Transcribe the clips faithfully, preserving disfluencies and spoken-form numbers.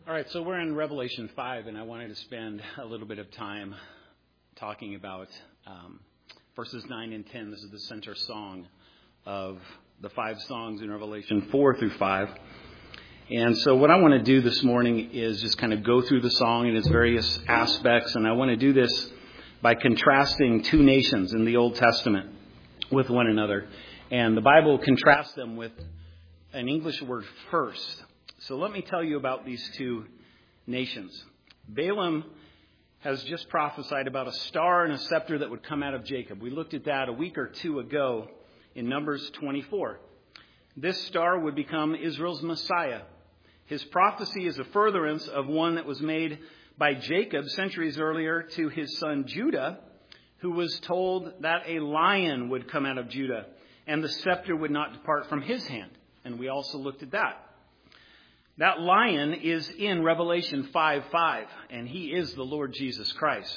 All right, so we're in Revelation five, and I wanted to spend a little bit of time talking about um, verses nine and ten. This is the center song of the five songs in Revelation four through five. And so what I want to do this morning is just kind of go through the song in its various aspects, and I want to do this by contrasting two nations in the Old Testament with one another. And the Bible contrasts them with an English word first. So let me tell you about these two nations. Balaam has just prophesied about a star and a scepter that would come out of Jacob. We looked at that a week or two ago in Numbers twenty-four. This star would become Israel's Messiah. His prophecy is a furtherance of one that was made by Jacob centuries earlier to his son Judah, who was told that a lion would come out of Judah and the scepter would not depart from his hand. And we also looked at that. That lion is in Revelation five five, and he is the Lord Jesus Christ.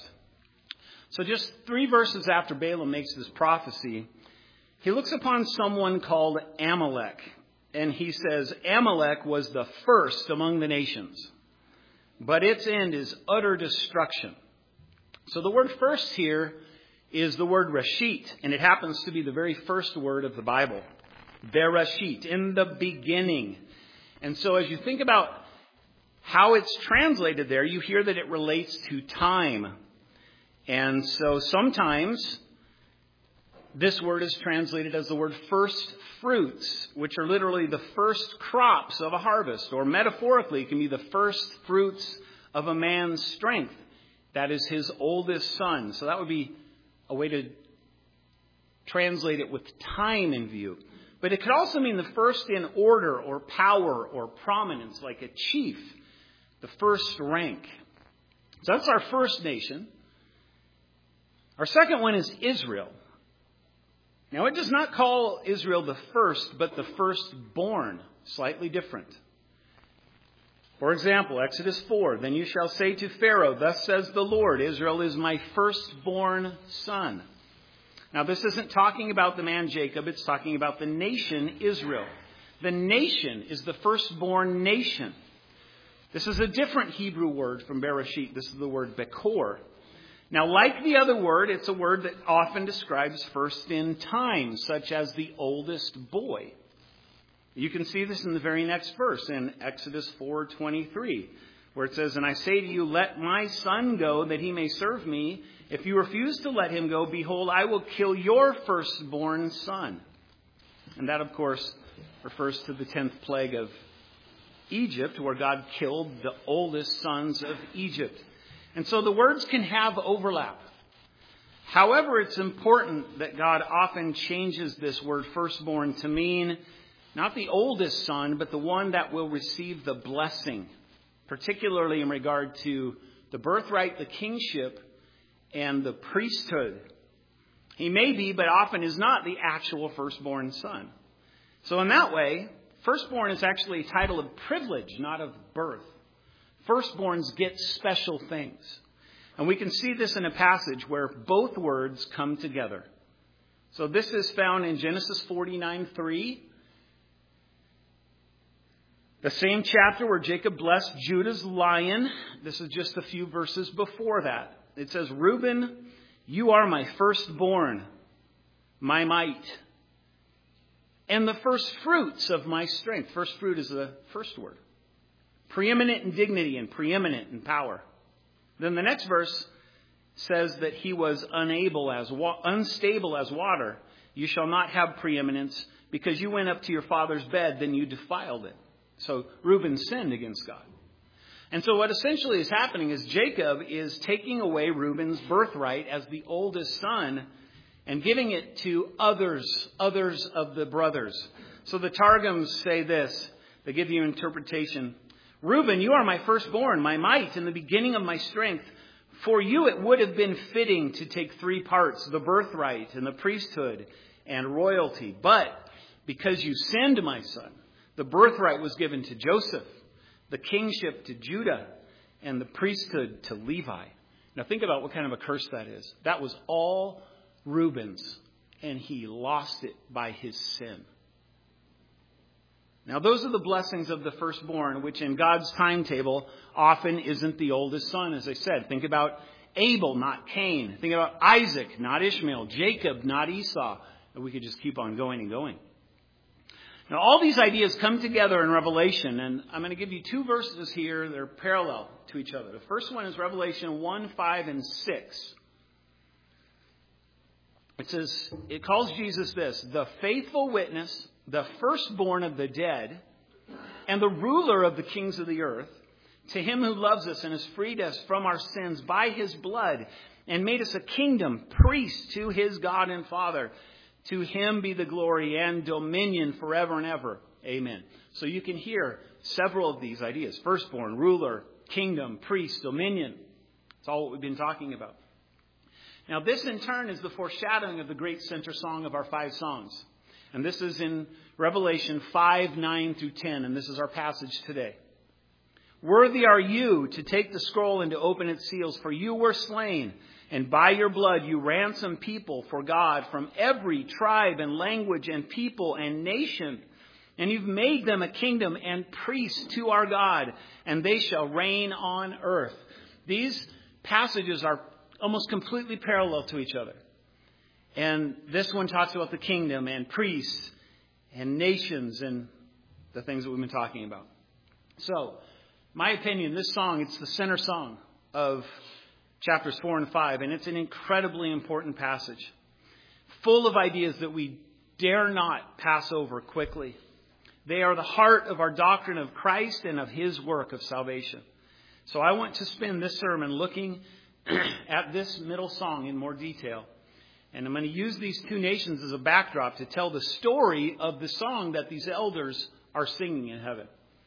So just three verses after Balaam makes this prophecy, he looks upon someone called Amalek, and he says Amalek was the first among the nations, but its end is utter destruction. So the word first here is the word Reshit, and it happens to be the very first word of the Bible. Bereshit, in the beginning. And so as you think about how it's translated there, you hear that it relates to time. And so sometimes this word is translated as the word first fruits, which are literally the first crops of a harvest. Or metaphorically, it can be the first fruits of a man's strength. That is his oldest son. So that would be a way to translate it with time in view. But it could also mean the first in order or power or prominence, like a chief, the first rank. So that's our first nation. Our second one is Israel. Now, it does not call Israel the first, but the firstborn, slightly different. For example, Exodus four, then you shall say to Pharaoh, thus says the Lord, Israel is my firstborn son. Now, this isn't talking about the man Jacob. It's talking about the nation Israel. The nation is the firstborn nation. This is a different Hebrew word from Bereshit. This is the word Bekor. Now, like the other word, it's a word that often describes first in time, such as the oldest boy. You can see this in the very next verse in Exodus four twenty-three, where it says, and I say to you, let my son go that he may serve me. If you refuse to let him go, behold, I will kill your firstborn son. And that, of course, refers to the tenth plague of Egypt, where God killed the oldest sons of Egypt. And so the words can have overlap. However, it's important that God often changes this word firstborn to mean not the oldest son, but the one that will receive the blessing, particularly in regard to the birthright, the kingship, and the priesthood. He may be, but often is not, the actual firstborn son. So in that way, firstborn is actually a title of privilege, not of birth. Firstborns get special things. And we can see this in a passage where both words come together. So this is found in Genesis forty-nine three. The same chapter where Jacob blessed Judah's lion. This is just a few verses before that. It says, Reuben, you are my firstborn, my might, and the first fruits of my strength. First fruit is the first word. Preeminent in dignity and preeminent in power. Then the next verse says that he was unable as wa- unstable as water. You shall not have preeminence because you went up to your father's bed, then you defiled it. So Reuben sinned against God. And so what essentially is happening is Jacob is taking away Reuben's birthright as the oldest son and giving it to others, others of the brothers. So the Targums say this. They give you an interpretation. Reuben, you are my firstborn, my might, and the beginning of my strength. For you it would have been fitting to take three parts, the birthright and the priesthood and royalty. But because you sinned, my son, the birthright was given to Joseph, the kingship to Judah, and the priesthood to Levi. Now think about what kind of a curse that is. That was all Reuben's, and he lost it by his sin. Now, those are the blessings of the firstborn, which in God's timetable often isn't the oldest son, as I said. Think about Abel, not Cain. Think about Isaac, not Ishmael. Jacob, not Esau. And we could just keep on going and going. Now, all these ideas come together in Revelation, and I'm going to give you two verses here that are parallel to each other. The first one is Revelation one, five, and six. It says, it calls Jesus this, the faithful witness, the firstborn of the dead, and the ruler of the kings of the earth, to him who loves us and has freed us from our sins by his blood and made us a kingdom, priests to his God and Father. To him be the glory and dominion forever and ever. Amen. So you can hear several of these ideas. Firstborn, ruler, kingdom, priest, dominion. It's all what we've been talking about. Now this in turn is the foreshadowing of the great center song of our five songs. And this is in Revelation five, nine through ten. And this is our passage today. Worthy are you to take the scroll and to open its seals, for you were slain. And by your blood you ransom people for God from every tribe and language and people and nation. And you've made them a kingdom and priests to our God, and they shall reign on earth. These passages are almost completely parallel to each other. And this one talks about the kingdom and priests and nations and the things that we've been talking about. So, my opinion, this song, it's the center song of chapters four and five, and it's an incredibly important passage, full of ideas that we dare not pass over quickly. They are the heart of our doctrine of Christ and of his work of salvation. So I want to spend this sermon looking at this middle song in more detail. And I'm going to use these two nations as a backdrop to tell the story of the song that these elders are singing in heaven.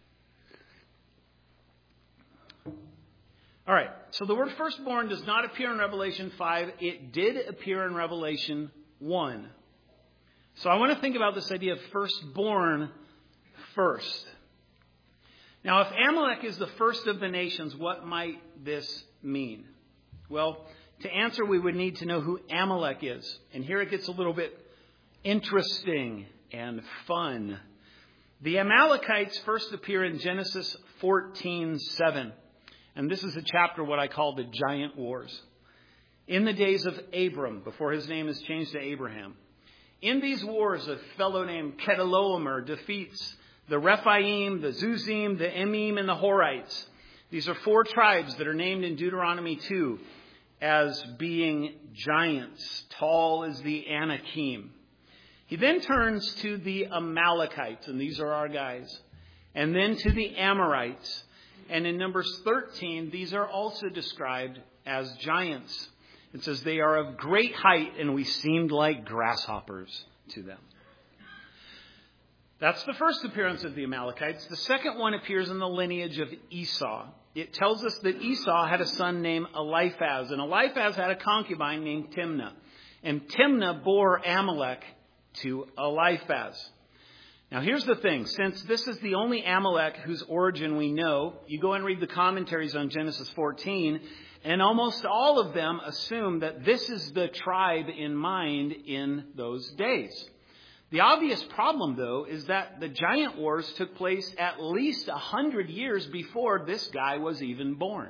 All right, so the word firstborn does not appear in Revelation five. It did appear in Revelation one. So I want to think about this idea of firstborn first. Now, if Amalek is the first of the nations, what might this mean? Well, to answer, we would need to know who Amalek is. And here it gets a little bit interesting and fun. The Amalekites first appear in Genesis fourteen seven. And this is a chapter what I call the Giant Wars. In the days of Abram, before his name is changed to Abraham. In these wars, a fellow named Chedorlaomer defeats the Rephaim, the Zuzim, the Emim, and the Horites. These are four tribes that are named in Deuteronomy two as being giants, tall as the Anakim. He then turns to the Amalekites, and these are our guys. And then to the Amorites. And in Numbers thirteen, these are also described as giants. It says they are of great height and we seemed like grasshoppers to them. That's the first appearance of the Amalekites. The second one appears in the lineage of Esau. It tells us that Esau had a son named Eliphaz, and Eliphaz had a concubine named Timnah. And Timnah bore Amalek to Eliphaz. Now, here's the thing. Since this is the only Amalek whose origin we know, you go and read the commentaries on Genesis fourteen, and almost all of them assume that this is the tribe in mind in those days. The obvious problem, though, is that the giant wars took place at least one hundred years before this guy was even born.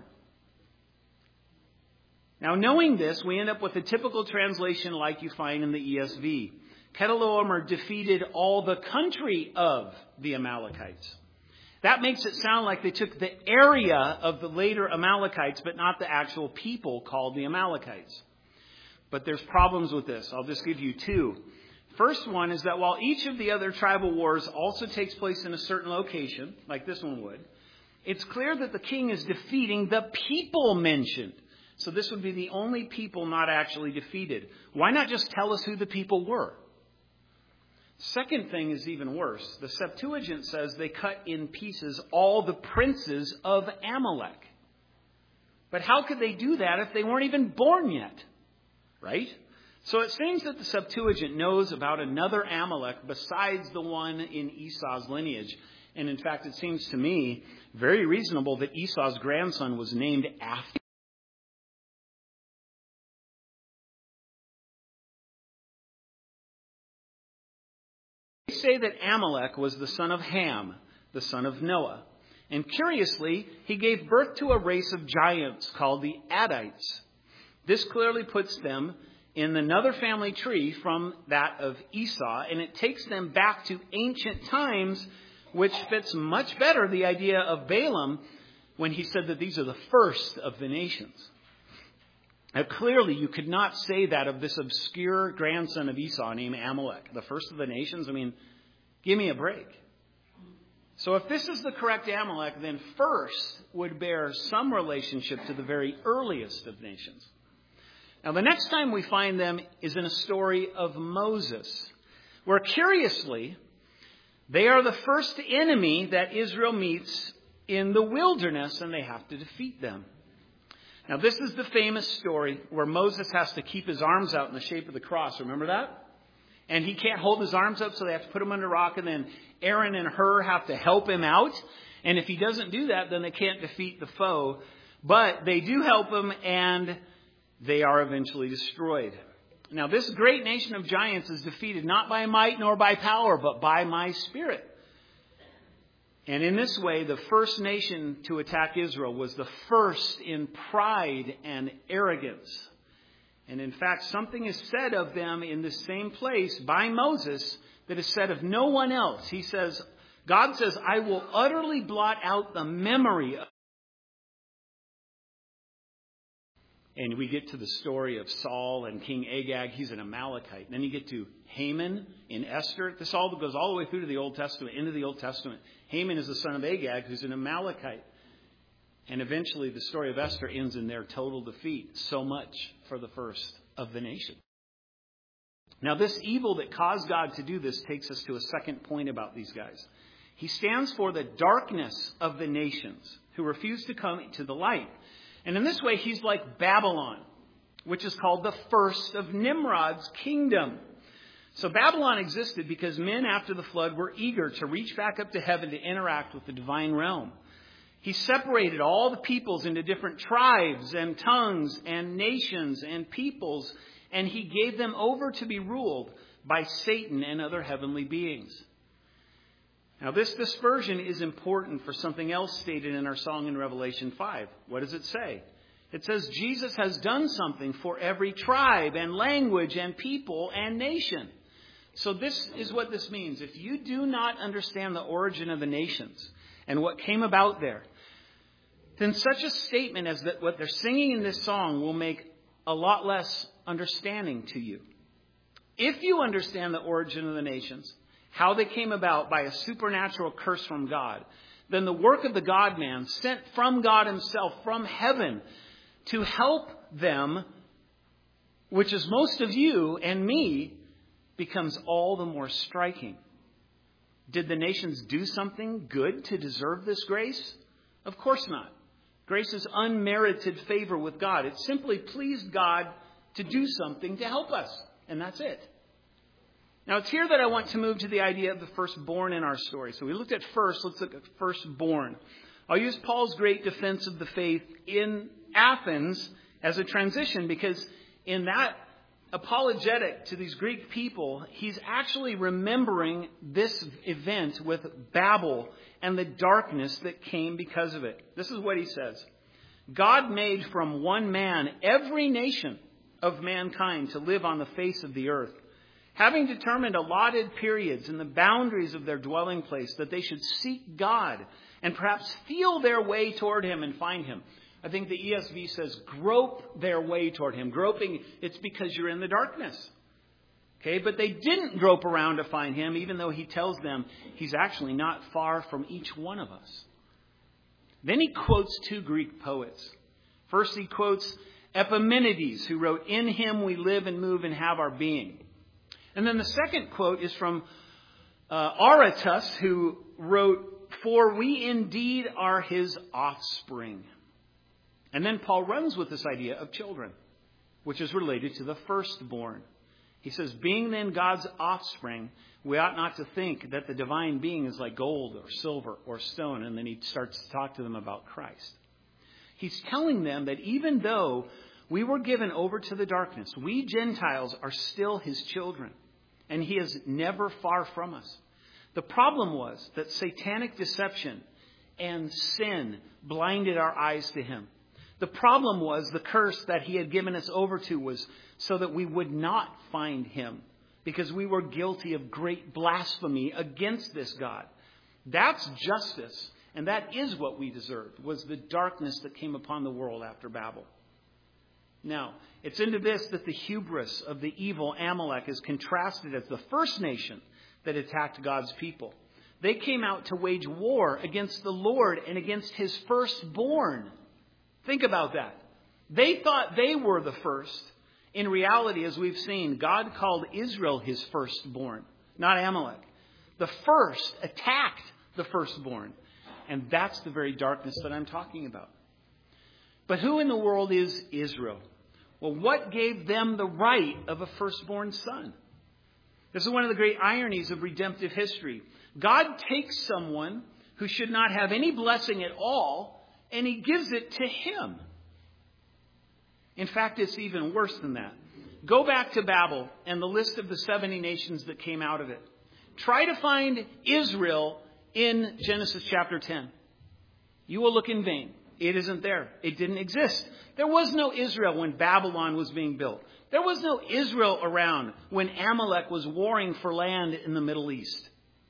Now, knowing this, we end up with a typical translation like you find in the E S V. Chedorlaomer defeated all the country of the Amalekites. That makes it sound like they took the area of the later Amalekites, but not the actual people called the Amalekites. But there's problems with this. I'll just give you two. First one is that while each of the other tribal wars also takes place in a certain location, like this one would, it's clear that the king is defeating the people mentioned. So this would be the only people not actually defeated. Why not just tell us who the people were? Second thing is even worse. The Septuagint says they cut in pieces all the princes of Amalek. But how could they do that if they weren't even born yet? Right? So it seems that the Septuagint knows about another Amalek besides the one in Esau's lineage. And in fact, it seems to me very reasonable that Esau's grandson was named after say that Amalek was the son of Ham, the son of Noah. And curiously, he gave birth to a race of giants called the Adites. This clearly puts them in another family tree from that of Esau, and it takes them back to ancient times, which fits much better the idea of Balaam when he said that these are the first of the nations. Now, clearly, you could not say that of this obscure grandson of Esau named Amalek, the first of the nations. I mean, give me a break. So if this is the correct Amalek, then first would bear some relationship to the very earliest of nations. Now, the next time we find them is in a story of Moses, where curiously, they are the first enemy that Israel meets in the wilderness, and they have to defeat them. Now, this is the famous story where Moses has to keep his arms out in the shape of the cross. Remember that? And he can't hold his arms up, so they have to put him under rock, and then Aaron and Hur have to help him out. And if he doesn't do that, then they can't defeat the foe. But they do help him, and they are eventually destroyed. Now, this great nation of giants is defeated not by might nor by power, but by my Spirit. And in this way, the first nation to attack Israel was the first in pride and arrogance. And in fact, something is said of them in the same place by Moses that is said of no one else. He says, God says, I will utterly blot out the memory of. And we get to the story of Saul and King Agag. He's an Amalekite. And then you get to Haman in Esther. This all goes all the way through to the Old Testament, into the Old Testament. Haman is the son of Agag, who's an Amalekite. And eventually the story of Esther ends in their total defeat. So much for the first of the nation. Now, this evil that caused God to do this takes us to a second point about these guys. He stands for the darkness of the nations who refuse to come to the light. And in this way, he's like Babylon, which is called the first of Nimrod's kingdom. So Babylon existed because men after the flood were eager to reach back up to heaven to interact with the divine realm. He separated all the peoples into different tribes and tongues and nations and peoples, and he gave them over to be ruled by Satan and other heavenly beings. Now, this dispersion is important for something else stated in our song in Revelation five. What does it say? It says Jesus has done something for every tribe and language and people and nation. So this is what this means. If you do not understand the origin of the nations and what came about there, then such a statement as that what they're singing in this song will make a lot less understanding to you. If you understand the origin of the nations, how they came about by a supernatural curse from God, then the work of the God-man sent from God himself, from heaven, to help them, which is most of you and me, becomes all the more striking. Did the nations do something good to deserve this grace? Of course not. Grace is unmerited favor with God. It simply pleased God to do something to help us, and that's it. Now, it's here that I want to move to the idea of the firstborn in our story. So we looked at first. Let's look at firstborn. I'll use Paul's great defense of the faith in Athens as a transition, because in that apologetic to these Greek people, he's actually remembering this event with Babel and the darkness that came because of it. This is what he says. God made from one man every nation of mankind to live on the face of the earth, having determined allotted periods and the boundaries of their dwelling place, that they should seek God and perhaps feel their way toward him and find him. I think the E S V says grope their way toward him. Groping, it's because you're in the darkness. Okay, but they didn't grope around to find him, even though he tells them he's actually not far from each one of us. Then he quotes two Greek poets. First, he quotes Epimenides, who wrote, "In him we live and move and have our being." And then the second quote is from uh, Aratus, who wrote, "For we indeed are his offspring." And then Paul runs with this idea of children, which is related to the firstborn. He says, being then God's offspring, we ought not to think that the divine being is like gold or silver or stone. And then he starts to talk to them about Christ. He's telling them that even though we were given over to the darkness, we Gentiles are still his children. And he is never far from us. The problem was that satanic deception and sin blinded our eyes to him. The problem was the curse that he had given us over to was so that we would not find him, because we were guilty of great blasphemy against this God. That's justice, and that is what we deserved, was the darkness that came upon the world after Babel. Now, it's into this that the hubris of the evil Amalek is contrasted as the first nation that attacked God's people. They came out to wage war against the Lord and against his firstborn. Think about that. They thought they were the first. In reality, as we've seen, God called Israel his firstborn, not Amalek. The first attacked the firstborn. And that's the very darkness that I'm talking about. But who in the world is Israel? Well, what gave them the right of a firstborn son? This is one of the great ironies of redemptive history. God takes someone who should not have any blessing at all, and he gives it to him. In fact, it's even worse than that. Go back to Babel and the list of the seventy nations that came out of it. Try to find Israel in Genesis chapter ten. You will look in vain. It isn't there. It didn't exist. There was no Israel when Babylon was being built. There was no Israel around when Amalek was warring for land in the Middle East.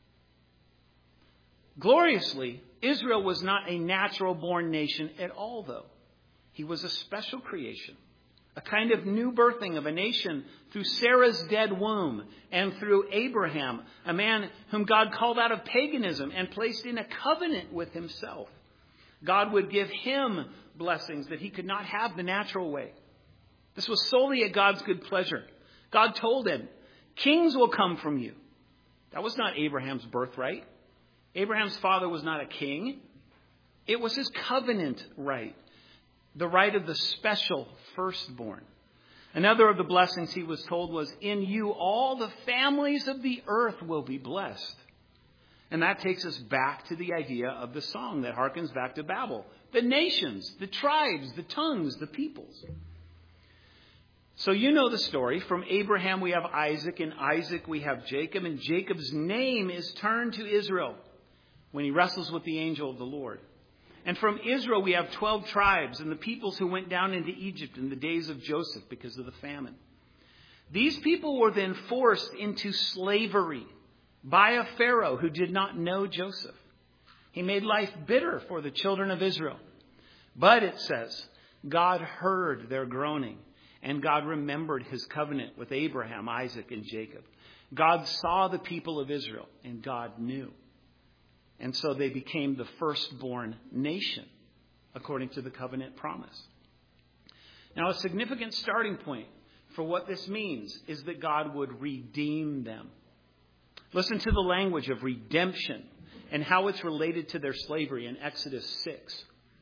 Gloriously, Israel was not a natural-born nation at all, though. He was a special creation, a kind of new birthing of a nation through Sarah's dead womb and through Abraham, a man whom God called out of paganism and placed in a covenant with himself. God would give him blessings that he could not have the natural way. This was solely at God's good pleasure. God told him, kings will come from you. That was not Abraham's birthright. Abraham's father was not a king. It was his covenant right, the right of the special firstborn. Another of the blessings he was told was, in you all the families of the earth will be blessed. And that takes us back to the idea of the song that harkens back to Babel. The nations, the tribes, the tongues, the peoples. So you know the story. From Abraham we have Isaac, and Isaac we have Jacob, and Jacob's name is turned to Israel when he wrestles with the angel of the Lord. And from Israel we have twelve tribes and the peoples who went down into Egypt in the days of Joseph because of the famine. These people were then forced into slavery by a Pharaoh who did not know Joseph. He made life bitter for the children of Israel. But it says, God heard their groaning, and God remembered his covenant with Abraham, Isaac, and Jacob. God saw the people of Israel, and God knew. And so they became the firstborn nation, according to the covenant promise. Now, a significant starting point for what this means is that God would redeem them. Listen to the language of redemption and how it's related to their slavery in Exodus six.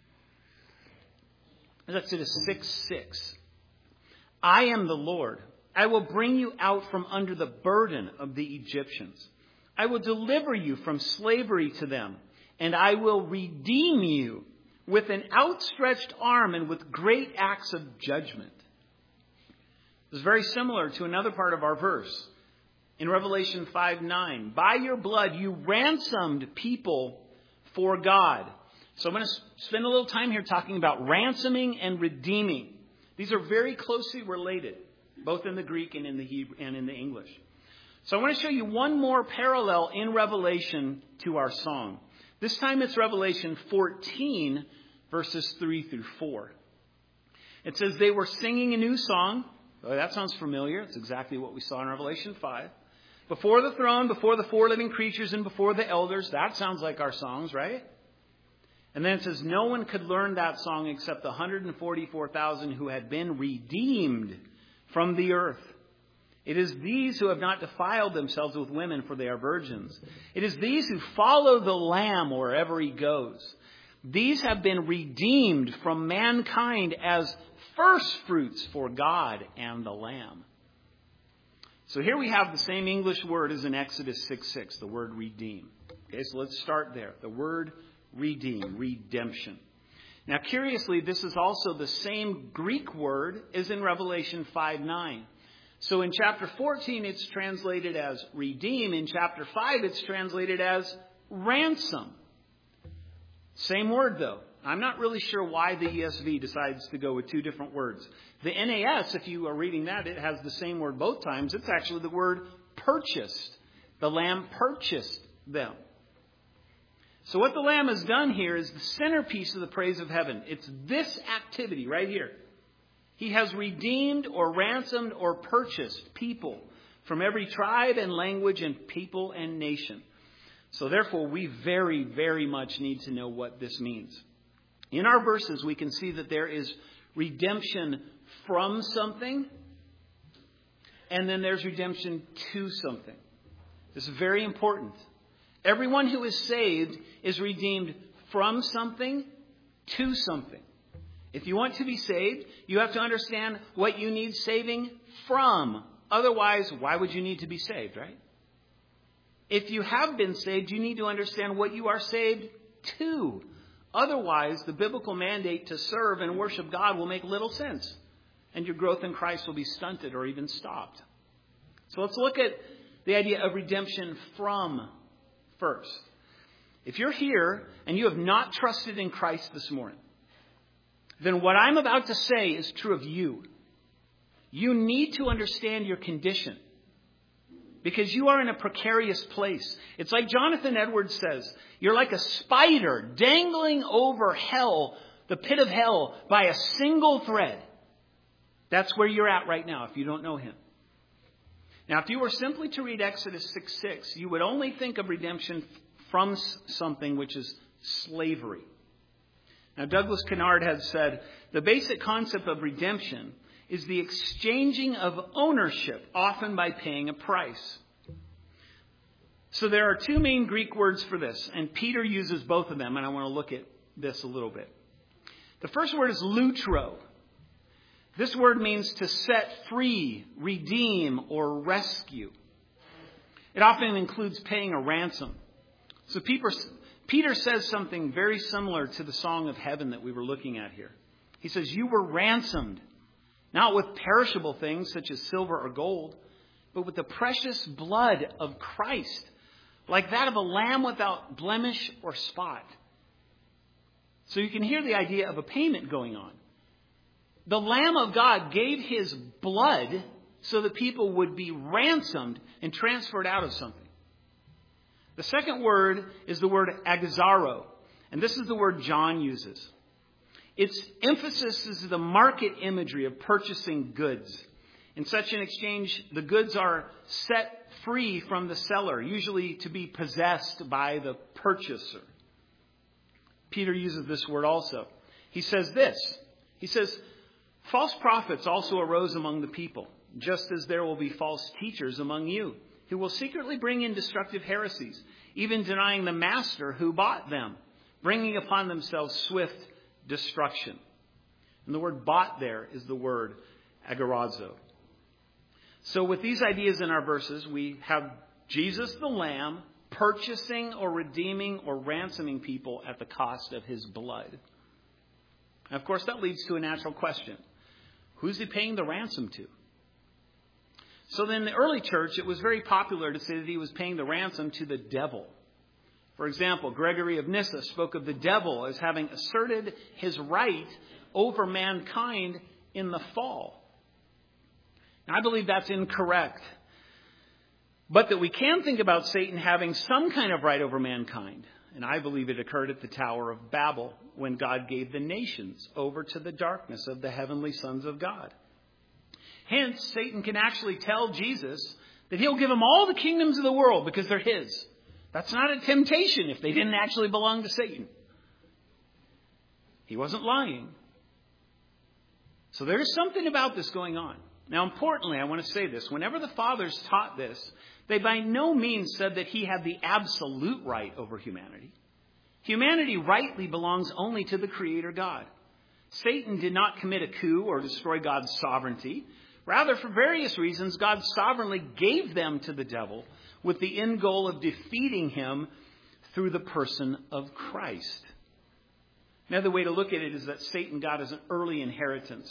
Exodus six six. I am the Lord. I will bring you out from under the burden of the Egyptians. I will deliver you from slavery to them, and I will redeem you with an outstretched arm and with great acts of judgment. This is very similar to another part of our verse. In Revelation five nine, by your blood you ransomed people for God. So I'm going to spend a little time here talking about ransoming and redeeming. These are very closely related, both in the Greek and in the Hebrew and in the English. So I want to show you one more parallel in Revelation to our song. This time it's Revelation fourteen, verses three through four. It says they were singing a new song. Oh, that sounds familiar. It's exactly what we saw in Revelation five. Before the throne, before the four living creatures, and before the elders. That sounds like our songs, right? And then it says no one could learn that song except the one hundred forty-four thousand who had been redeemed from the earth. It is these who have not defiled themselves with women, for they are virgins. It is these who follow the Lamb wherever he goes. These have been redeemed from mankind as first fruits for God and the Lamb. So here we have the same English word as in Exodus six six, the word redeem. Okay, so let's start there. The word redeem, redemption. Now, curiously, this is also the same Greek word as in Revelation five nine. So in chapter fourteen, it's translated as redeem. In chapter five, it's translated as ransom. Same word, though. I'm not really sure why the E S V decides to go with two different words. The N A S, if you are reading that, it has the same word both times. It's actually the word purchased. The Lamb purchased them. So what the Lamb has done here is the centerpiece of the praise of heaven. It's this activity right here. He has redeemed or ransomed or purchased people from every tribe and language and people and nation. So therefore, we very, very much need to know what this means. In our verses, we can see that there is redemption from something, and then there's redemption to something. This is very important. Everyone who is saved is redeemed from something to something. If you want to be saved, you have to understand what you need saving from. Otherwise, why would you need to be saved, right? If you have been saved, you need to understand what you are saved to. Otherwise, the biblical mandate to serve and worship God will make little sense, and your growth in Christ will be stunted or even stopped. So let's look at the idea of redemption from first. If you're here and you have not trusted in Christ this morning, then what I'm about to say is true of you. You need to understand your condition, because you are in a precarious place. It's like Jonathan Edwards says, you're like a spider dangling over hell, the pit of hell, by a single thread. That's where you're at right now if you don't know him. Now, if you were simply to read Exodus six six, you would only think of redemption from something, which is slavery. Now, Douglas Kennard has said, the basic concept of redemption is the exchanging of ownership, often by paying a price. So there are two main Greek words for this, and Peter uses both of them, and I want to look at this a little bit. The first word is lutro. This word means to set free, redeem, or rescue. It often includes paying a ransom. So Peter, Peter says something very similar to the Song of Heaven that we were looking at here. He says, you were ransomed, not with perishable things such as silver or gold, but with the precious blood of Christ, like that of a lamb without blemish or spot. So you can hear the idea of a payment going on. The Lamb of God gave his blood so that people would be ransomed and transferred out of something. The second word is the word agazaro, and this is the word John uses. Its emphasis is the market imagery of purchasing goods. In such an exchange, the goods are set free from the seller, usually to be possessed by the purchaser. Peter uses this word also. He says this. He says, false prophets also arose among the people, just as there will be false teachers among you, who will secretly bring in destructive heresies, even denying the master who bought them, bringing upon themselves swift destruction. And the word bought there is the word agorazo. So with these ideas in our verses, we have Jesus the Lamb purchasing or redeeming or ransoming people at the cost of his blood. And of course, that leads to a natural question. Who's he paying the ransom to? So then in the early church, it was very popular to say that he was paying the ransom to the devil. For example, Gregory of Nyssa spoke of the devil as having asserted his right over mankind in the fall. Now, I believe that's incorrect. But that we can think about Satan having some kind of right over mankind. And I believe it occurred at the Tower of Babel when God gave the nations over to the darkness of the heavenly sons of God. Hence, Satan can actually tell Jesus that he'll give him all the kingdoms of the world because they're his. That's not a temptation if they didn't actually belong to Satan. He wasn't lying. So there is something about this going on. Now, importantly, I want to say this. Whenever the fathers taught this, they by no means said that he had the absolute right over humanity. Humanity rightly belongs only to the Creator God. Satan did not commit a coup or destroy God's sovereignty. Rather, for various reasons, God sovereignly gave them to the devil with the end goal of defeating him through the person of Christ. Another way to look at it is that Satan got his early inheritance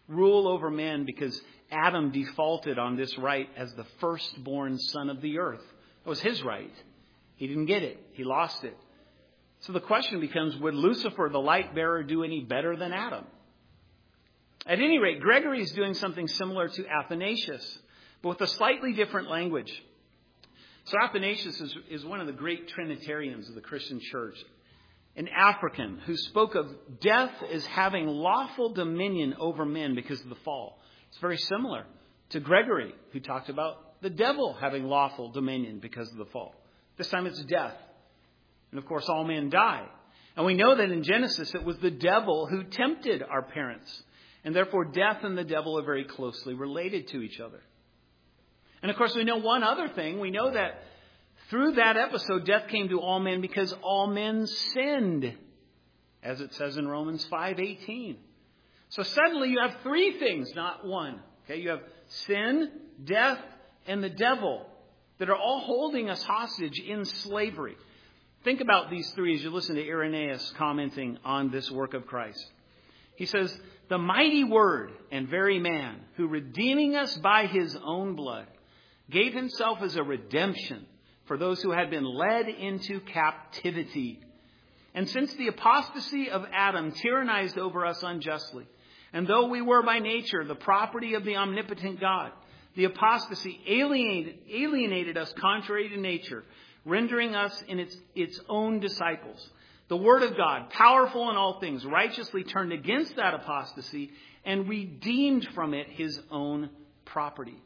rule over men because Adam defaulted on this right as the firstborn son of the earth. That was his right. He didn't get it. He lost it. So the question becomes, would Lucifer, the light bearer, do any better than Adam? At any rate, Gregory is doing something similar to Athanasius, but with a slightly different language. So Athanasius is, is one of the great Trinitarians of the Christian church, an African who spoke of death as having lawful dominion over men because of the fall. It's very similar to Gregory, who talked about the devil having lawful dominion because of the fall. This time it's death. And of course, all men die. And we know that in Genesis, it was the devil who tempted our parents. And therefore, death and the devil are very closely related to each other. And of course, we know one other thing. We know that through that episode, death came to all men because all men sinned, as it says in Romans five eighteen. So suddenly you have three things, not one. Okay, you have sin, death, and the devil that are all holding us hostage in slavery. Think about these three as you listen to Irenaeus commenting on this work of Christ. He says, the mighty word and very man who, redeeming us by his own blood, gave himself as a redemption for those who had been led into captivity. And since the apostasy of Adam tyrannized over us unjustly, and though we were by nature the property of the omnipotent God, the apostasy alienated, alienated us contrary to nature, rendering us in its, its own disciples. The word of God, powerful in all things, righteously turned against that apostasy and redeemed from it his own property.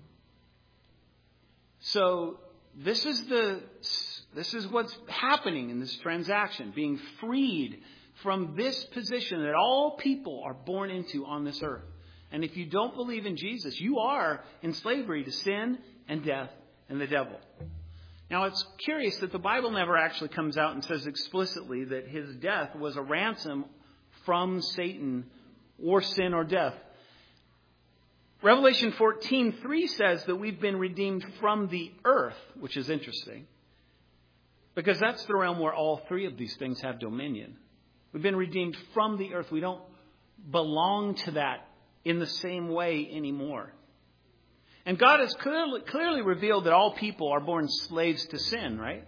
So this is the this is what's happening in this transaction, being freed from this position that all people are born into on this earth. And if you don't believe in Jesus, you are in slavery to sin and death and the devil. Now, it's curious that the Bible never actually comes out and says explicitly that his death was a ransom from Satan or sin or death. Revelation fourteen three says that we've been redeemed from the earth, which is interesting, because that's the realm where all three of these things have dominion. We've been redeemed from the earth. We don't belong to that in the same way anymore. And God has clearly, clearly revealed that all people are born slaves to sin, right?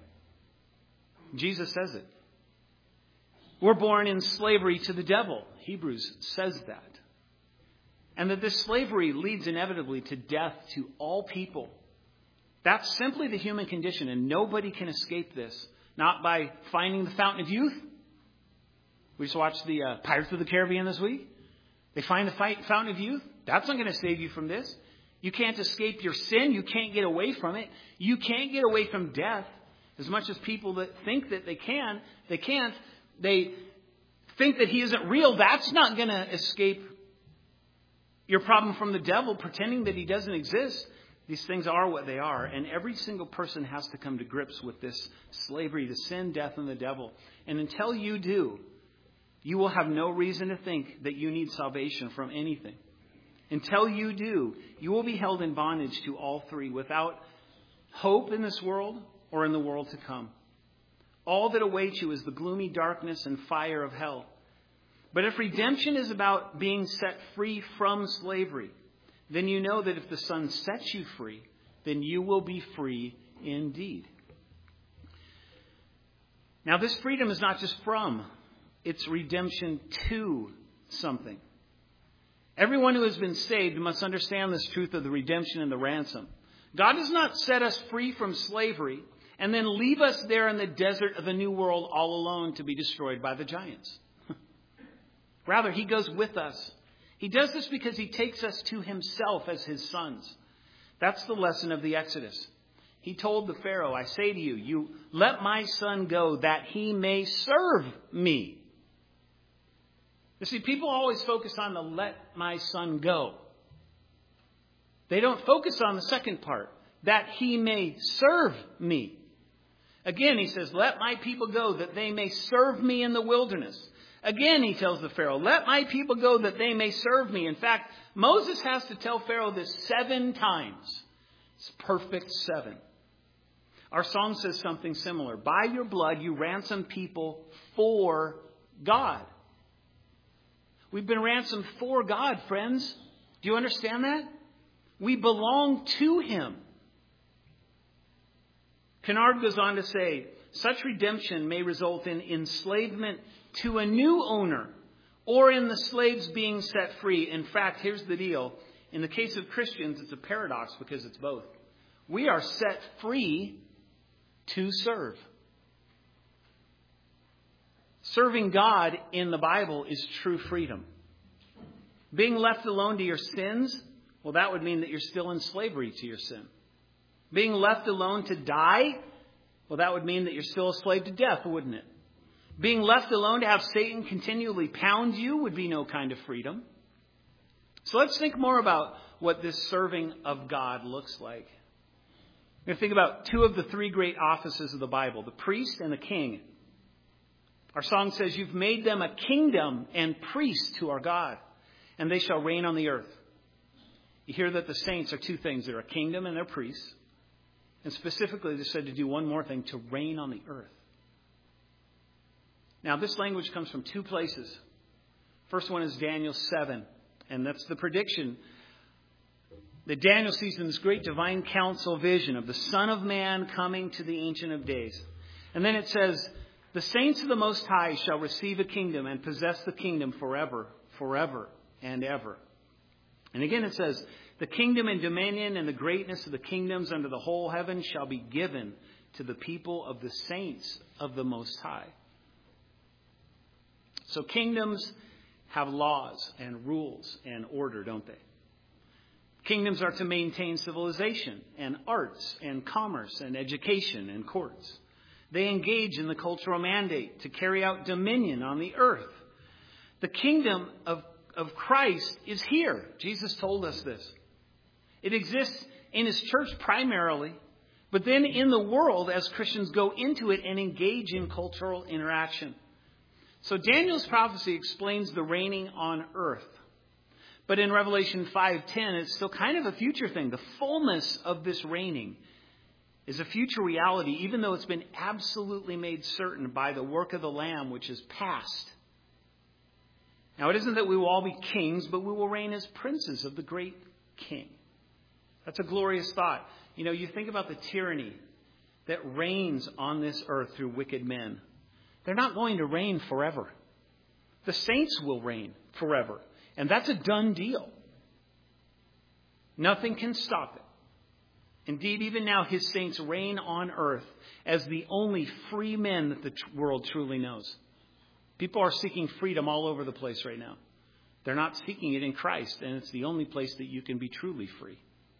Jesus says it. We're born in slavery to the devil. Hebrews says that. And that this slavery leads inevitably to death to all people. That's simply the human condition, and nobody can escape this. Not by finding the fountain of youth. We just watched the uh, Pirates of the Caribbean this week. They find the fight, fountain of youth. That's not going to save you from this. You can't escape your sin. You can't get away from it. You can't get away from death. As much as people that think that they can, they can't. They think that he isn't real. That's not going to escape your problem from the devil, pretending that he doesn't exist. These things are what they are. And every single person has to come to grips with this slavery to sin, death, and the devil. And until you do, you will have no reason to think that you need salvation from anything. Until you do, you will be held in bondage to all three without hope in this world or in the world to come. All that awaits you is the gloomy darkness and fire of hell. But if redemption is about being set free from slavery, then you know that if the Son sets you free, then you will be free indeed. Now, this freedom is not just from, it's redemption to something. Everyone who has been saved must understand this truth of the redemption and the ransom. God does not set us free from slavery and then leave us there in the desert of the new world all alone to be destroyed by the giants. Rather, he goes with us. He does this because he takes us to himself as his sons. That's the lesson of the Exodus. He told the Pharaoh, I say to you, you let my son go that he may serve me. You see, people always focus on the let my son go. They don't focus on the second part, that he may serve me. Again, he says, let my people go that they may serve me in the wilderness. Again, he tells the Pharaoh, let my people go that they may serve me. In fact, Moses has to tell Pharaoh this seven times. It's perfect seven. Our song says something similar. By your blood, you ransom people for God. We've been ransomed for God, friends. Do you understand that? We belong to Him. Kennard goes on to say, such redemption may result in enslavement to a new owner or in the slaves being set free. In fact, here's the deal. In the case of Christians, it's a paradox because it's both. We are set free to serve. Serving God in the Bible is true freedom. Being left alone to your sins, well, that would mean that you're still in slavery to your sin. Being left alone to die, well, that would mean that you're still a slave to death, wouldn't it? Being left alone to have Satan continually pound you would be no kind of freedom. So let's think more about what this serving of God looks like. We're going to think about two of the three great offices of the Bible, the priest and the king. Our song says, you've made them a kingdom and priests to our God, and they shall reign on the earth. You hear that the saints are two things. They're a kingdom and they're priests. And specifically, they're said to do one more thing, to reign on the earth. Now, this language comes from two places. First one is Daniel seven, and that's the prediction that Daniel sees in this great divine council vision of the Son of Man coming to the Ancient of Days. And then it says, the saints of the Most High shall receive a kingdom and possess the kingdom forever, forever and ever. And again it says, the kingdom and dominion and the greatness of the kingdoms under the whole heaven shall be given to the people of the saints of the Most High. So kingdoms have laws and rules and order, don't they? Kingdoms are to maintain civilization and arts and commerce and education and courts. They engage in the cultural mandate to carry out dominion on the earth. The kingdom of, of Christ is here. Jesus told us this. It exists in His church primarily, but then in the world as Christians go into it and engage in cultural interaction. So Daniel's prophecy explains the reigning on earth. But in Revelation five ten, it's still kind of a future thing. The fullness of this reigning is a future reality, even though it's been absolutely made certain by the work of the Lamb, which is past. Now, it isn't that we will all be kings, but we will reign as princes of the great King. That's a glorious thought. You know, you think about the tyranny that reigns on this earth through wicked men. They're not going to reign forever. The saints will reign forever. And that's a done deal. Nothing can stop it. Indeed, even now, His saints reign on earth as the only free men that the world truly knows. People are seeking freedom all over the place right now. They're not seeking it in Christ, and it's the only place that you can be truly free.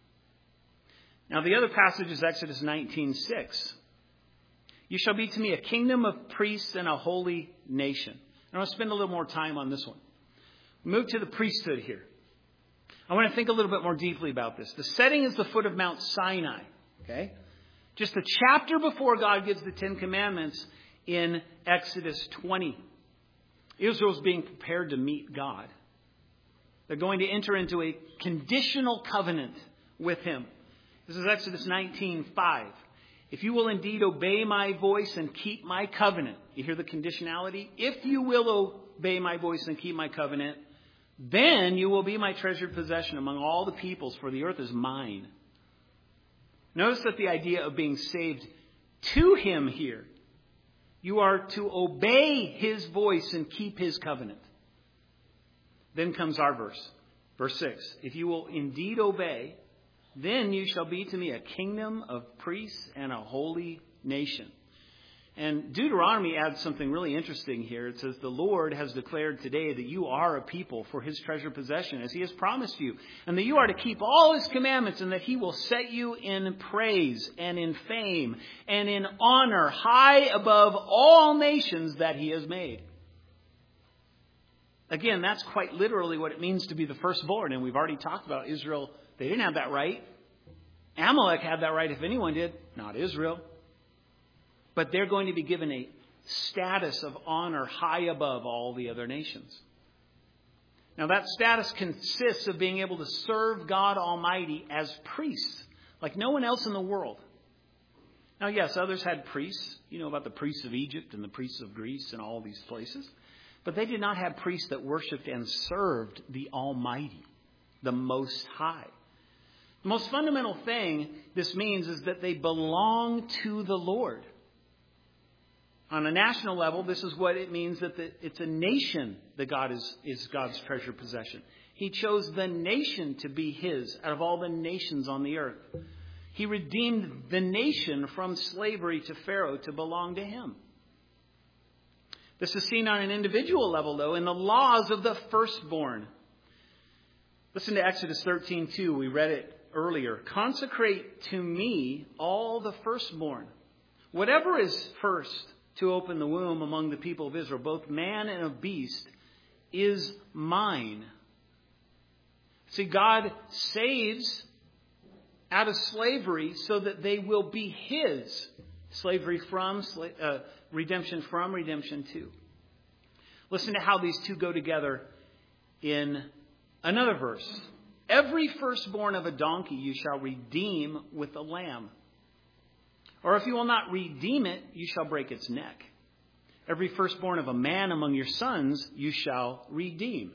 Now, the other passage is Exodus nineteen six. You shall be to me a kingdom of priests and a holy nation. And I want to spend a little more time on this one. Move to the priesthood here. I want to think a little bit more deeply about this. The setting is the foot of Mount Sinai. Okay? Just a chapter before God gives the Ten Commandments in Exodus twenty. Israel's being prepared to meet God. They're going to enter into a conditional covenant with Him. This is Exodus nineteen five. If you will indeed obey my voice and keep my covenant. You hear the conditionality? If you will obey my voice and keep my covenant, then you will be my treasured possession among all the peoples, for the earth is mine. Notice that the idea of being saved to Him here, you are to obey His voice and keep His covenant. Then comes our verse, verse six. If you will indeed obey, then you shall be to me a kingdom of priests and a holy nation. And Deuteronomy adds something really interesting here. It says, the Lord has declared today that you are a people for His treasured possession, as He has promised you, and that you are to keep all His commandments, and that He will set you in praise and in fame and in honor high above all nations that He has made. Again, that's quite literally what it means to be the firstborn, and we've already talked about Israel. They didn't have that right. Amalek had that right if anyone did, not Israel. But they're going to be given a status of honor high above all the other nations. Now that status consists of being able to serve God Almighty as priests, like no one else in the world. Now, yes, others had priests. You know about the priests of Egypt and the priests of Greece and all these places. But they did not have priests that worshipped and served the Almighty. the Most High. The most fundamental thing this means is that they belong to the Lord. On a national level, this is what it means that the, it's a nation that God is, is God's treasured possession. He chose the nation to be His out of all the nations on the earth. He redeemed the nation from slavery to Pharaoh to belong to Him. This is seen on an individual level, though, in the laws of the firstborn. Listen to Exodus thirteen two. We read it earlier. Consecrate to me all the firstborn. Whatever is first to open the womb among the people of Israel, both man and a beast, is mine. See, God saves out of slavery so that they will be His. Slavery from, uh, redemption from, redemption to. Listen to how these two go together in another verse. Every firstborn of a donkey you shall redeem with a lamb. Or if you will not redeem it, you shall break its neck. Every firstborn of a man among your sons you shall redeem.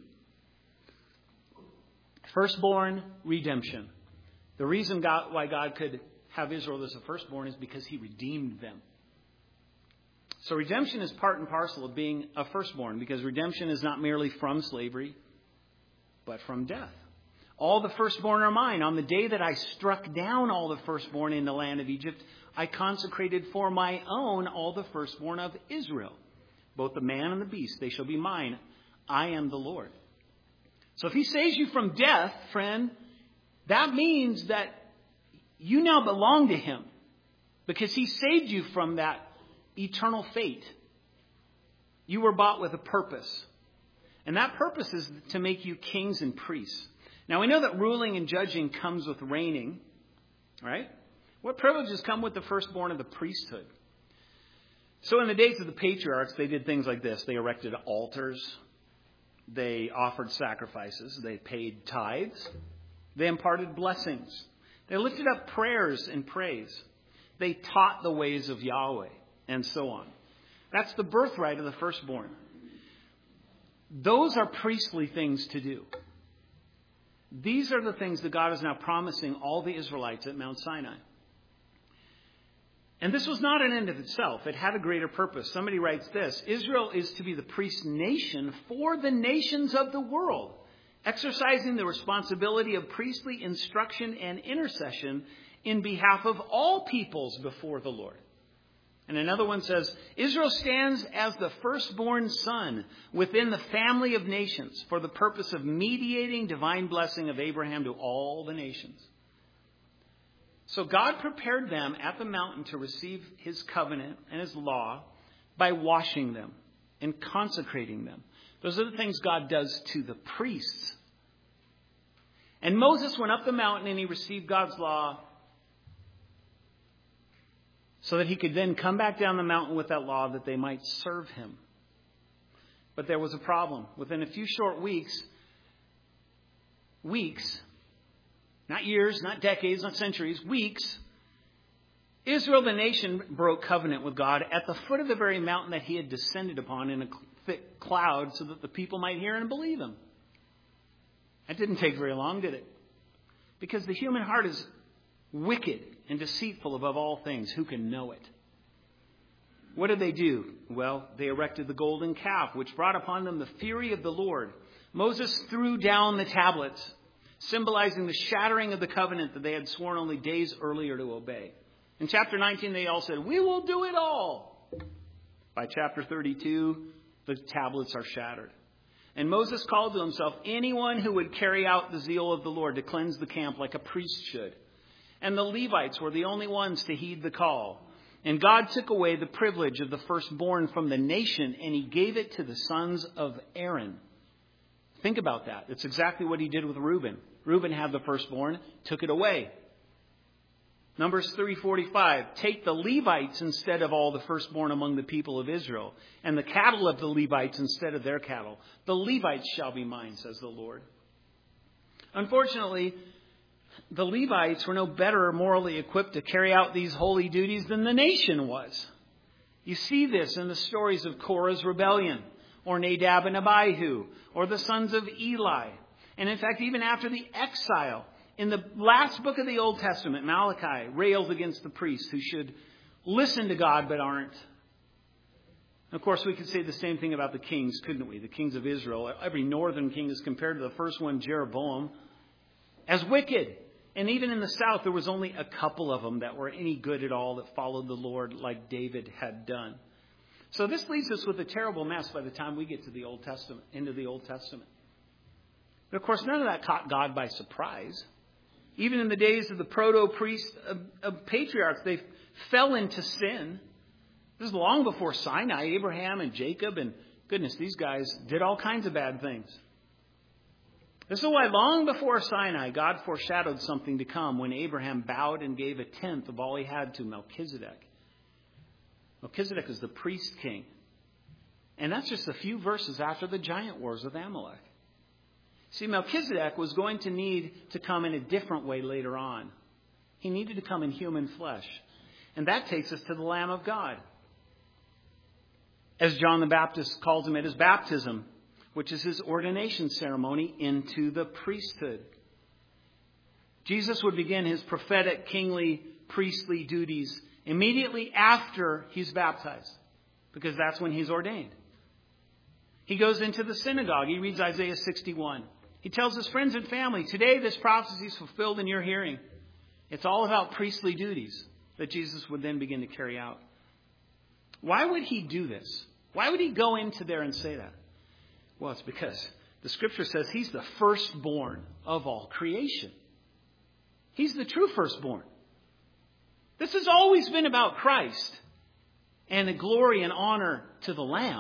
Firstborn, redemption. The reason God, why God could have Israel as a firstborn is because He redeemed them. So redemption is part and parcel of being a firstborn, because redemption is not merely from slavery, but from death. All the firstborn are mine. On the day that I struck down all the firstborn in the land of Egypt, I consecrated for my own all the firstborn of Israel. Both the man and the beast, they shall be mine. I am the Lord. So if He saves you from death, friend, that means that you now belong to Him, because He saved you from that eternal fate. You were bought with a purpose. And that purpose is to make you kings and priests. Now we know that ruling and judging comes with reigning, right? What privileges come with the firstborn of the priesthood? So in the days of the patriarchs, they did things like this. They erected altars. They offered sacrifices. They paid tithes. They imparted blessings. They lifted up prayers and praise. They taught the ways of Yahweh, and so on. That's the birthright of the firstborn. Those are priestly things to do. These are the things that God is now promising all the Israelites at Mount Sinai. And this was not an end of itself. It had a greater purpose. Somebody writes this: Israel is to be the priest nation for the nations of the world, exercising the responsibility of priestly instruction and intercession in behalf of all peoples before the Lord. And another one says, Israel stands as the firstborn son within the family of nations for the purpose of mediating divine blessing of Abraham to all the nations. So God prepared them at the mountain to receive His covenant and His law by washing them and consecrating them. Those are the things God does to the priests. And Moses went up the mountain and he received God's law so that he could then come back down the mountain with that law that they might serve Him. But there was a problem. Within a few short weeks, weeks, not years, not decades, not centuries, weeks, Israel, the nation, broke covenant with God at the foot of the very mountain that He had descended upon in a thick cloud so that the people might hear and believe Him. That didn't take very long, did it? Because the human heart is wicked and deceitful above all things. Who can know it? What did they do? Well, they erected the golden calf, which brought upon them the fury of the Lord. Moses threw down the tablets, symbolizing the shattering of the covenant that they had sworn only days earlier to obey. In chapter nineteen, they all said, "We will do it all." By chapter thirty-two, the tablets are shattered. And Moses called to himself anyone who would carry out the zeal of the Lord to cleanse the camp like a priest should. And the Levites were the only ones to heed the call. And God took away the privilege of the firstborn from the nation, and He gave it to the sons of Aaron. Think about that. It's exactly what He did with Reuben. Reuben had the firstborn, took it away. Numbers three forty-five, take the Levites instead of all the firstborn among the people of Israel, and the cattle of the Levites instead of their cattle. The Levites shall be mine, says the Lord. Unfortunately, the Levites were no better morally equipped to carry out these holy duties than the nation was. You see this in the stories of Korah's rebellion, or Nadab and Abihu, or the sons of Eli. And in fact, even after the exile, in the last book of the Old Testament, Malachi rails against the priests who should listen to God but aren't. Of course, we could say the same thing about the kings, couldn't we? The kings of Israel. Every northern king is compared to the first one, Jeroboam, as wicked. And even in the south, there was only a couple of them that were any good at all, that followed the Lord like David had done. So this leaves us with a terrible mess by the time we get to the Old Testament, into the Old Testament. But of course, none of that caught God by surprise. Even in the days of the proto-priests of, of patriarchs, they fell into sin. This is long before Sinai, Abraham and Jacob, and goodness, these guys did all kinds of bad things. This is why long before Sinai, God foreshadowed something to come when Abraham bowed and gave a tenth of all he had to Melchizedek. Melchizedek is the priest king. And that's just a few verses after the giant wars of Amalek. See, Melchizedek was going to need to come in a different way later on. He needed to come in human flesh. And that takes us to the Lamb of God. As John the Baptist calls him at his baptism, which is his ordination ceremony into the priesthood. Jesus would begin his prophetic, kingly, priestly duties immediately after he's baptized, because that's when he's ordained. He goes into the synagogue. He reads Isaiah sixty-one. He tells his friends and family, today this prophecy is fulfilled in your hearing. It's all about priestly duties that Jesus would then begin to carry out. Why would he do this? Why would he go into there and say that? Well, it's because the scripture says he's the firstborn of all creation. He's the true firstborn. This has always been about Christ and the glory and honor to the Lamb.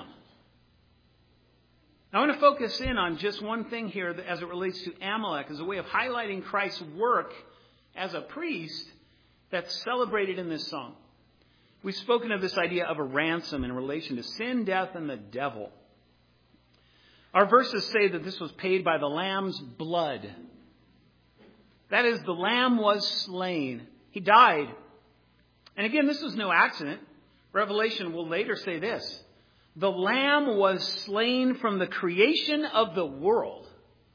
I want to focus in on just one thing here as it relates to Amalek as a way of highlighting Christ's work as a priest that's celebrated in this song. We've spoken of this idea of a ransom in relation to sin, death, and the devil. Our verses say that this was paid by the Lamb's blood. That is, the Lamb was slain. He died. And again, this was no accident. Revelation will later say this. The Lamb was slain from the creation of the world.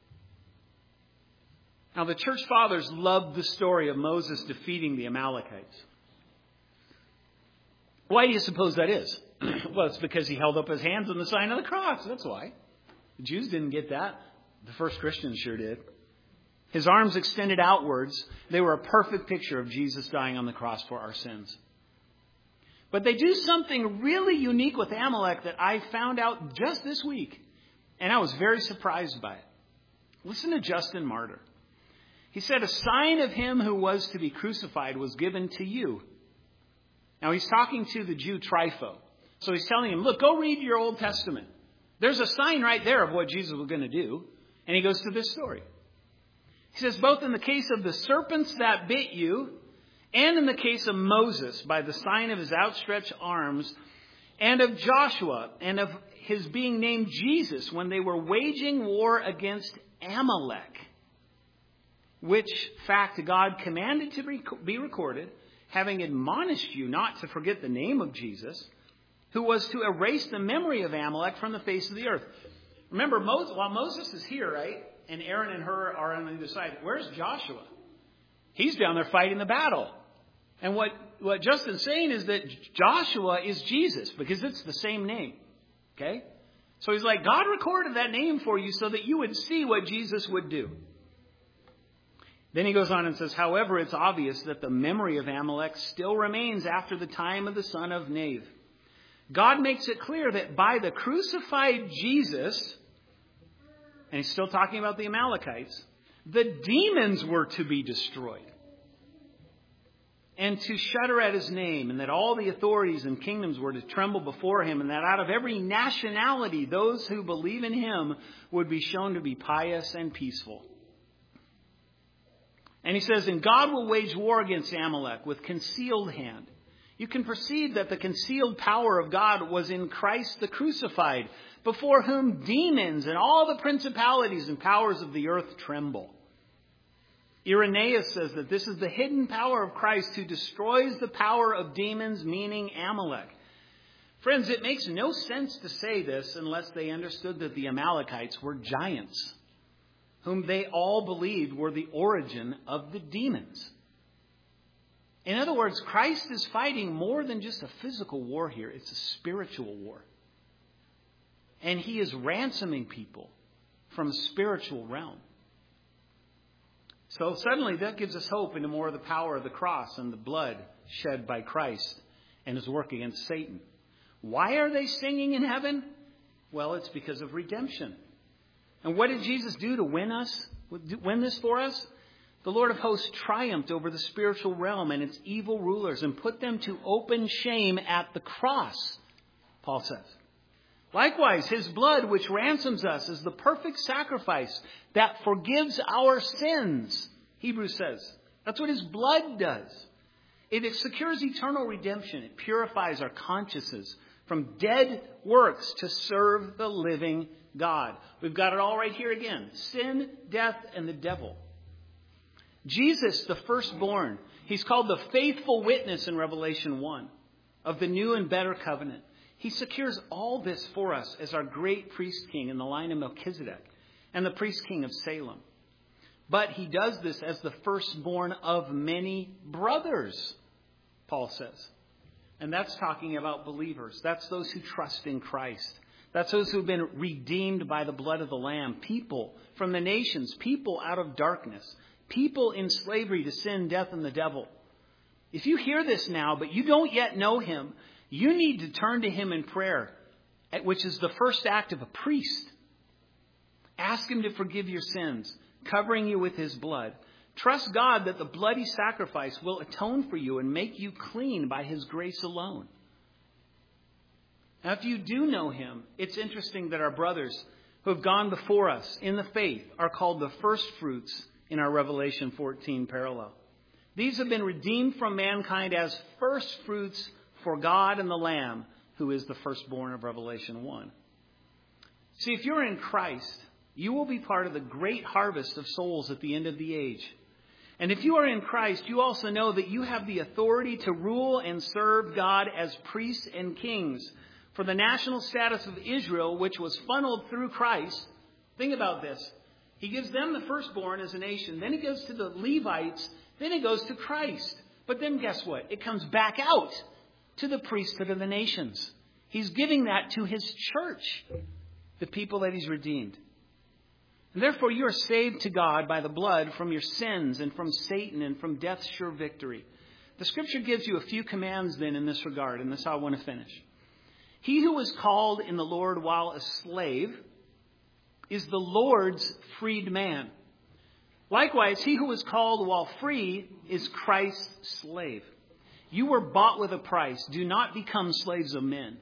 Now, the church fathers loved the story of Moses defeating the Amalekites. Why do you suppose that is? Well, it's because he held up his hands on the sign of the cross. That's why. The Jews didn't get that. The first Christians sure did. His arms extended outwards. They were a perfect picture of Jesus dying on the cross for our sins. But they do something really unique with Amalek that I found out just this week. And I was very surprised by it. Listen to Justin Martyr. He said, a sign of him who was to be crucified was given to you. Now he's talking to the Jew Trypho. So he's telling him, look, go read your Old Testament. There's a sign right there of what Jesus was going to do. And he goes to this story. He says, both in the case of the serpents that bit you, and in the case of Moses, by the sign of his outstretched arms, and of Joshua, and of his being named Jesus, when they were waging war against Amalek, which fact God commanded to be recorded, having admonished you not to forget the name of Jesus, who was to erase the memory of Amalek from the face of the earth. Remember, Moses, while Moses is here, right, and Aaron and Hur are on the other side, where's Joshua? He's down there fighting the battle. And what, what Justin's saying is that Joshua is Jesus, because it's the same name. Okay? So he's like, God recorded that name for you so that you would see what Jesus would do. Then he goes on and says, however, it's obvious that the memory of Amalek still remains after the time of the son of Nave. God makes it clear that by the crucified Jesus, and he's still talking about the Amalekites, the demons were to be destroyed. And to shudder at his name, and that all the authorities and kingdoms were to tremble before him, and that out of every nationality, those who believe in him would be shown to be pious and peaceful. And he says, and God will wage war against Amalek with concealed hand. You can perceive that the concealed power of God was in Christ the crucified, before whom demons and all the principalities and powers of the earth tremble. Irenaeus says that this is the hidden power of Christ who destroys the power of demons, meaning Amalek. Friends, it makes no sense to say this unless they understood that the Amalekites were giants. whom they all believed were the origin of the demons. In other words, Christ is fighting more than just a physical war here. It's a spiritual war. And he is ransoming people from a spiritual realm. So suddenly that gives us hope into more of the power of the cross and the blood shed by Christ and his work against Satan. Why are they singing in heaven? Well, it's because of redemption. And what did Jesus do to win us, win this for us? The Lord of hosts triumphed over the spiritual realm and its evil rulers and put them to open shame at the cross, Paul says. Likewise, his blood, which ransoms us, is the perfect sacrifice that forgives our sins, Hebrews says. That's what his blood does. It secures eternal redemption. It purifies our consciences from dead works to serve the living God. We've got it all right here again. Sin, death, and the devil. Jesus, the firstborn, he's called the faithful witness in Revelation one of the new and better covenant. He secures all this for us as our great priest king in the line of Melchizedek and the priest king of Salem. But he does this as the firstborn of many brothers, Paul says. And that's talking about believers. That's those who trust in Christ. That's those who have been redeemed by the blood of the Lamb. People from the nations, people out of darkness, people in slavery to sin, death, and the devil. If you hear this now, but you don't yet know him, you need to turn to him in prayer, which is the first act of a priest. Ask him to forgive your sins, covering you with his blood. Trust God that the bloody sacrifice will atone for you and make you clean by his grace alone. Now, if you do know him, it's interesting that our brothers who have gone before us in the faith are called the first fruits in our Revelation fourteen parallel. These have been redeemed from mankind as first fruits for God and the Lamb, who is the firstborn of Revelation one. See, if you're in Christ, you will be part of the great harvest of souls at the end of the age. And if you are in Christ, you also know that you have the authority to rule and serve God as priests and kings. For the national status of Israel, which was funneled through Christ, think about this. He gives them the firstborn as a nation. Then he goes to the Levites. Then he goes to Christ. But then guess what? It comes back out to the priesthood of the nations. He's giving that to his church, the people that he's redeemed. And therefore, you are saved to God by the blood from your sins and from Satan and from death's sure victory. The scripture gives you a few commands then in this regard, and this is how I want to finish. He who was called in the Lord while a slave is the Lord's freed man. Likewise, he who was called while free is Christ's slave. You were bought with a price. Do not become slaves of men.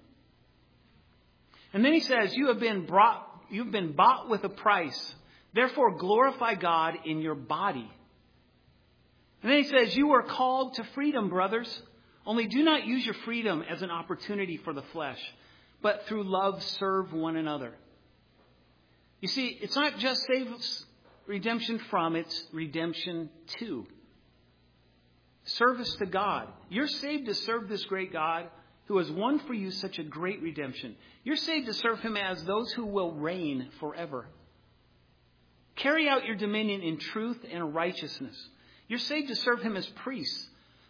And then he says, you have been brought, you've been bought with a price. Therefore, glorify God in your body. And then he says, you are called to freedom, brothers. Only do not use your freedom as an opportunity for the flesh, but through love serve one another. You see, it's not just save redemption from, it's redemption to. Service to God. You're saved to serve this great God who has won for you such a great redemption. You're saved to serve him as those who will reign forever. Carry out your dominion in truth and righteousness. You're saved to serve him as priests.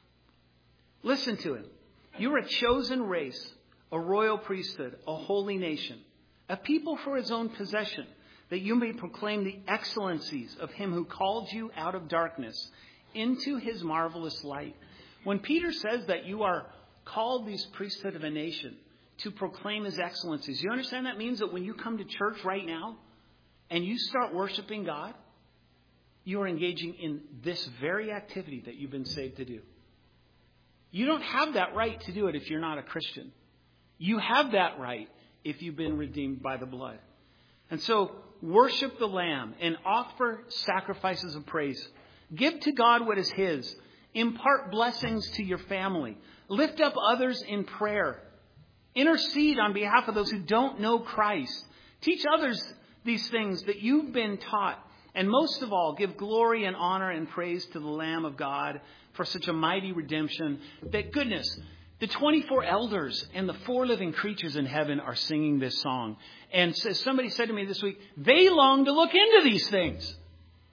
Listen to him. You are a chosen race, a royal priesthood, a holy nation, a people for his own possession, that you may proclaim the excellencies of him who called you out of darkness into his marvelous light. When Peter says that you are called these priesthood of a nation to proclaim his excellencies, you understand that means that when you come to church right now and you start worshiping God, you are engaging in this very activity that you've been saved to do. You don't have that right to do it if you're not a Christian. You have that right if you've been redeemed by the blood. And so worship the Lamb and offer sacrifices of praise. Give to God what is his. Impart blessings to your family. Lift up others in prayer. Intercede on behalf of those who don't know Christ. Teach others these things that you've been taught. And most of all, give glory and honor and praise to the Lamb of God for such a mighty redemption that, goodness, the twenty-four elders and the four living creatures in heaven are singing this song. And somebody said to me this week, they long to look into these things.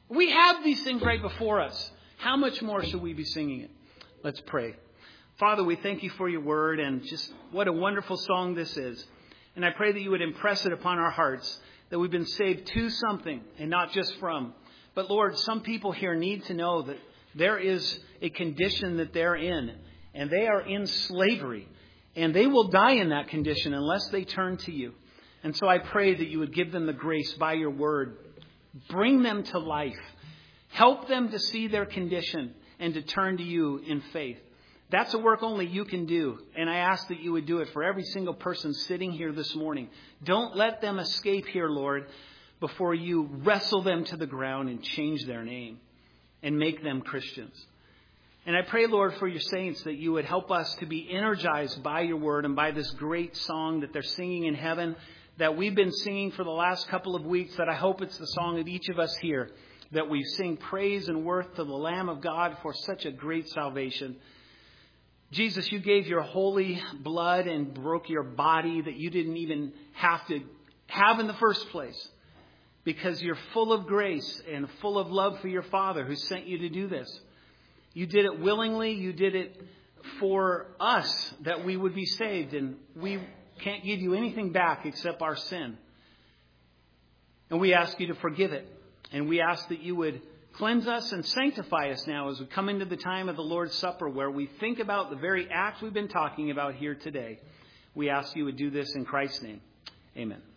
We have these things right before us. How much more should we be singing it? Let's pray. Father, we thank you for your word, and just what a wonderful song this is. And I pray that you would impress it upon our hearts, that we've been saved to something and not just from. But Lord, some people here need to know that there is a condition that they're in, and they are in slavery, and they will die in that condition unless they turn to you. And so I pray that you would give them the grace by your word. Bring them to life. Help them to see their condition and to turn to you in faith. That's a work only you can do. And I ask that you would do it for every single person sitting here this morning. Don't let them escape here, Lord, before you wrestle them to the ground and change their name and make them Christians. And I pray, Lord, for your saints that you would help us to be energized by your word and by this great song that they're singing in heaven, that we've been singing for the last couple of weeks, that I hope it's the song of each of us here, that we sing praise and worth to the Lamb of God for such a great salvation. Jesus, you gave your holy blood and broke your body that you didn't even have to have in the first place, because you're full of grace and full of love for your Father who sent you to do this. You did it willingly. You did it for us that we would be saved, and we can't give you anything back except our sin. And we ask you to forgive it. And we ask that you would cleanse us and sanctify us now as we come into the time of the Lord's Supper, where we think about the very act we've been talking about here today. We ask you would do this in Christ's name. Amen.